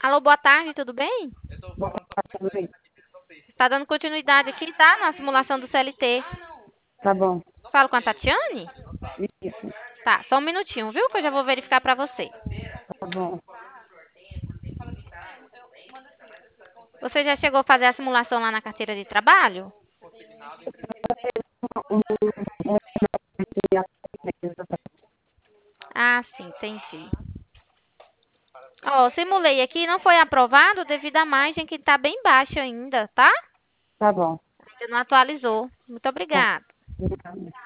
Alô, boa tarde, tudo bem? Boa tarde, tudo bem? Está dando continuidade aqui, tá? Na simulação do CLT. Tá bom. Falo com a Tatiane? Isso, Tá, só um minutinho, viu? Que eu já vou verificar pra você. tá bom. Você já chegou a fazer a simulação lá na carteira de trabalho? Ah, sim, entendi. Ó, simulei aqui, não foi aprovado devido à margem que tá bem baixa ainda, tá? Tá bom. Ainda não atualizou. Muito Tá. obrigada. Obrigada.